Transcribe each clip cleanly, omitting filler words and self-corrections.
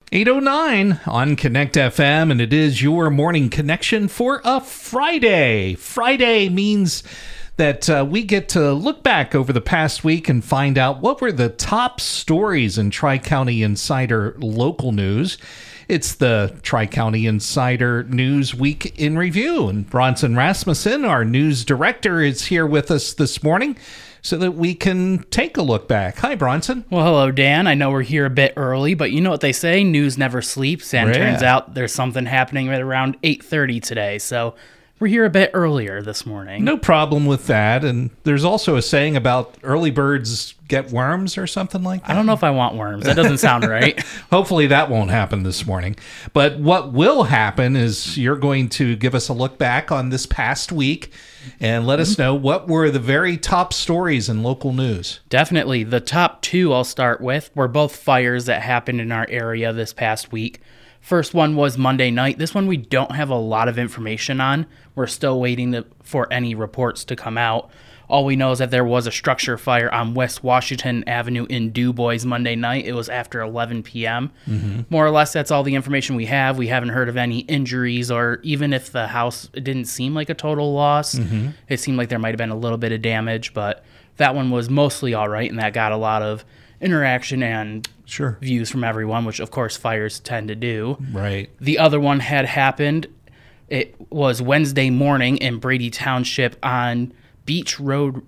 8:09 on Connect FM, and it is your morning connection for a Friday. Friday means that we get to look back over the past week and find out what were the top stories in Tri-County Insider local news. It's the Tri-County Insider News Week in Review, and Bronson Rasmussen, our news director, is here with us this morning so that we can take a look back. Hi, Bronson. Well, hello, Dan. I know we're here a bit early, but you know what they say, news never sleeps, and turns out there's something happening at around 8:30 today, so we're here a bit earlier this morning. No problem with that, and there's also a saying about early birds get worms or something like that. I don't know if I want worms. That doesn't sound right. Hopefully that won't happen this morning. But what will happen is you're going to give us a look back on this past week and let us know what were the very top stories in local news. Definitely. The top two I'll start with were both fires that happened in our area this past week. First one was Monday night. This one we don't have a lot of information on. We're still waiting for any reports to come out. All we know is that there was a structure fire on West Washington Avenue in DuBois Monday night. It was after 11 p.m. More or less, that's all the information we have. We haven't heard of any injuries, or even if the house, it didn't seem like a total loss. It seemed like there might have been a little bit of damage, but that one was mostly all right, and that got a lot of interaction and views from everyone, which, of course, fires tend to do. Right. The other one had happened. It was Wednesday morning in Brady Township on Beach Run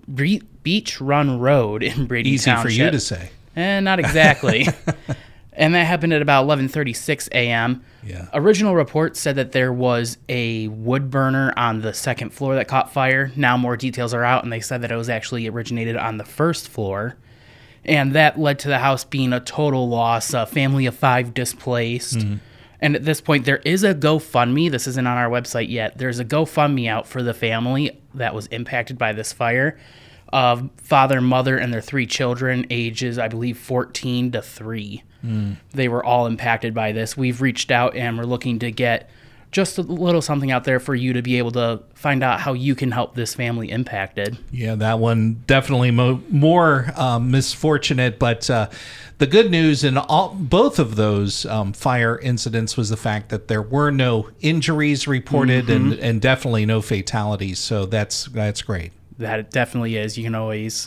Road in Brady Township. Easy for you to say. Not exactly. And that happened at about 11:36 a.m. Yeah. Original reports said that there was a wood burner on the second floor that caught fire. Now more details are out, and they said that it was actually originated on the first floor. And that led to the house being a total loss, a family of 5 displaced. And at this point, there is a GoFundMe. This isn't on our website yet. There's a GoFundMe out for the family that was impacted by this fire. Father, mother, and their 3 children, ages, I believe, 14 to 3. They were all impacted by this. We've reached out, and we're looking to get just a little something out there for you to be able to find out how you can help this family impacted. Yeah, that one definitely more misfortunate, but the good news in both of those fire incidents was the fact that there were no injuries reported and definitely no fatalities, so that's great. That it definitely is. You can always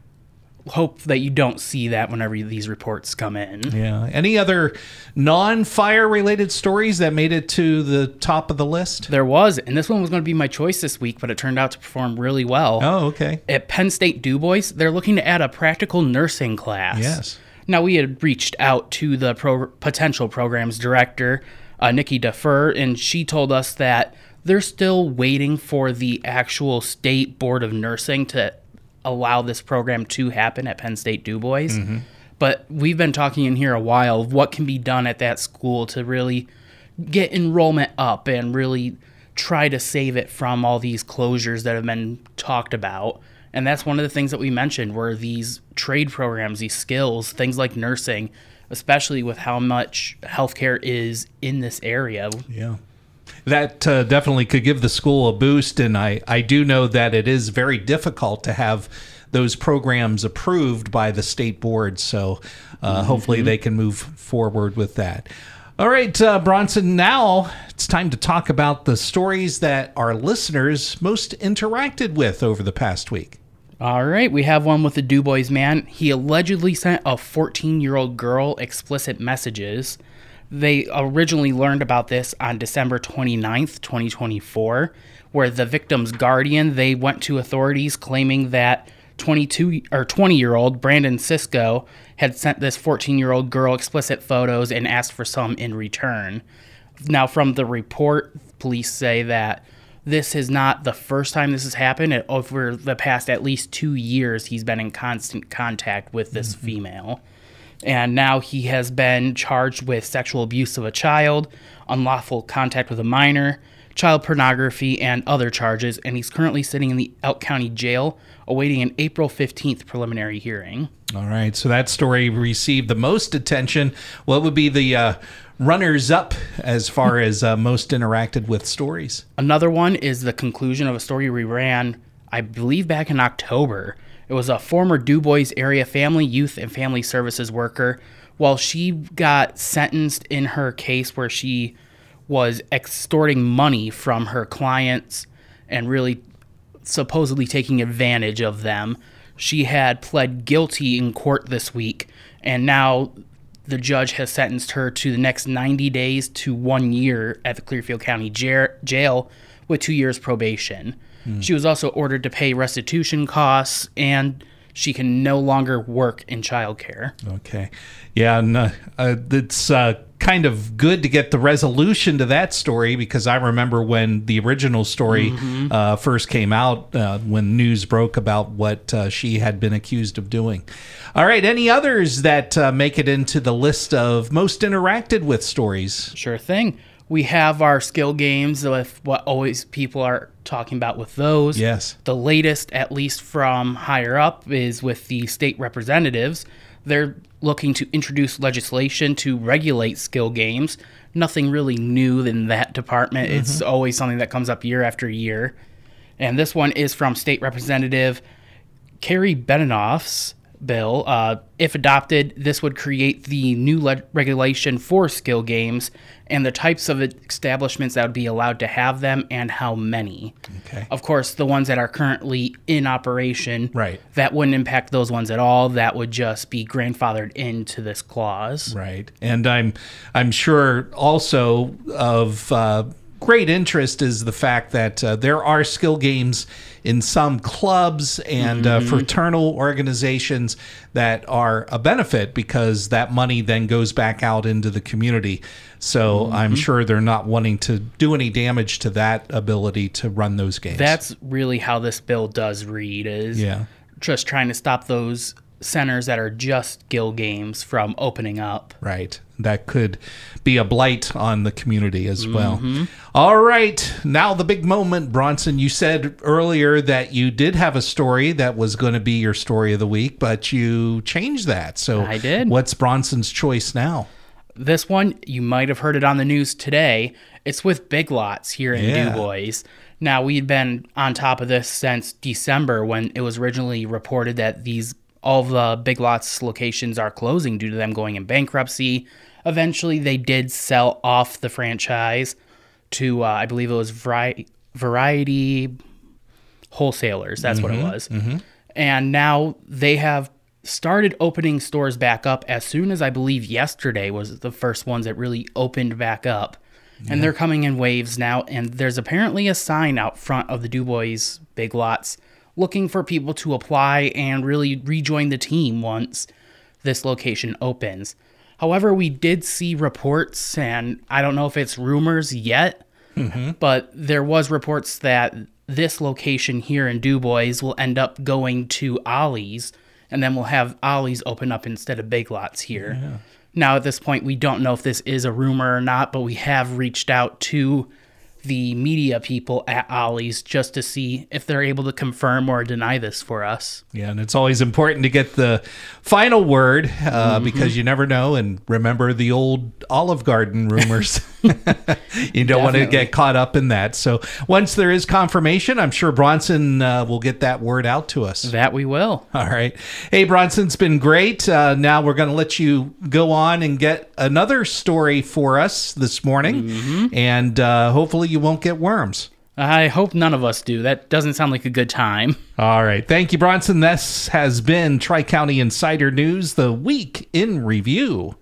hope that you don't see that whenever these reports come in. Yeah. Any other non-fire related stories that made it to the top of the list? There was, and this one was going to be my choice this week, but it turned out to perform really well. Oh, okay. At Penn State DuBois, they're looking to add a practical nursing class. Yes. Now, we had reached out to the potential programs director, Nikki Defer, and she told us that they're still waiting for the actual State Board of Nursing to allow this program to happen at Penn State DuBois. But we've been talking in here a while of what can be done at that school to really get enrollment up and really try to save it from all these closures that have been talked about. And that's one of the things that we mentioned were these trade programs, these skills, things like nursing, especially with how much healthcare is in this area. Yeah. That definitely could give the school a boost, and I do know that it is very difficult to have those programs approved by the state board, so hopefully they can move forward with that. All right, Bronson, now it's time to talk about the stories that our listeners most interacted with over the past week. All right, we have one with the DuBois man. He allegedly sent a 14-year-old girl explicit messages. They originally learned about this on December 29th, 2024, where the victim's guardian, they went to authorities claiming that 20-year-old Brandon Cisco had sent this 14-year-old girl explicit photos and asked for some in return. Now, from the report, police say that this is not the first time this has happened. Over the past at least 2 years, he's been in constant contact with this female. And now he has been charged with sexual abuse of a child, unlawful contact with a minor, child pornography, and other charges. And he's currently sitting in the Elk County Jail awaiting an April 15th preliminary hearing. All right, so that story received the most attention. What would be the runners-up as far as most interacted with stories? Another one is the conclusion of a story we ran, I believe, back in October. It was a former DuBois area family, youth, and family services worker Well, she got sentenced in her case where she was extorting money from her clients and really supposedly taking advantage of them. She had pled guilty in court this week, and now the judge has sentenced her to the next 90 days to 1 year at the Clearfield County Jail with 2 years probation. She was also ordered to pay restitution costs, and she can no longer work in childcare. Okay. Yeah, and it's kind of good to get the resolution to that story, because I remember when the original story first came out, when news broke about what she had been accused of doing. All right. Any others that make it into the list of most interacted with stories? Sure thing. We have our skill games with what always people are talking about with those. Yes. The latest, at least from higher up, is with the state representatives. They're looking to introduce legislation to regulate skill games. Nothing really new in that department. It's always something that comes up year after year. And this one is from State Representative Carrie Beninoff's bill. If adopted, this would create the new regulation for skill games and the types of establishments that would be allowed to have them and how many. Okay. Of course, the ones that are currently in operation, Right. that wouldn't impact those ones at all. That would just be grandfathered into this clause. Right. And I'm sure also of great interest is the fact that there are skill games in some clubs and fraternal organizations that are a benefit, because that money then goes back out into the community. So I'm sure they're not wanting to do any damage to that ability to run those games. That's really how this bill does read, is just trying to stop those centers that are just skill games from opening up. Right. That could be a blight on the community as well. All right. Now the big moment, Bronson. You said earlier that you did have a story that was going to be your story of the week, but you changed that. So I did. What's Bronson's choice now? This one, you might have heard it on the news today. It's with Big Lots here in Du Bois. Now, we'd been on top of this since December, when it was originally reported that all the Big Lots locations are closing due to them going in bankruptcy. Eventually, they did sell off the franchise to, I believe it was Variety Wholesalers. That's what it was. And now they have started opening stores back up as soon as, I believe, yesterday was the first ones that really opened back up. And they're coming in waves now. And there's apparently a sign out front of the Du Bois Big Lots looking for people to apply and really rejoin the team once this location opens. However, we did see reports, and I don't know if it's rumors yet, but there was reports that this location here in Du Bois will end up going to Ollie's, and then we'll have Ollie's open up instead of Big Lots here. Now, at this point, we don't know if this is a rumor or not, but we have reached out to the media people at Ollie's just to see if they're able to confirm or deny this for us. Yeah, and it's always important to get the final word because you never know. And remember the old Olive Garden rumors. You don't want to get caught up in that. So once there is confirmation, I'm sure Bronson will get that word out to us. That we will. All right. Hey, Bronson, it's been great. Now we're going to let you go on and get another story for us this morning. And hopefully you won't get worms. I hope none of us do. That doesn't sound like a good time. All right. Thank you, Bronson. This has been Tri-County Insider News, the Week in Review.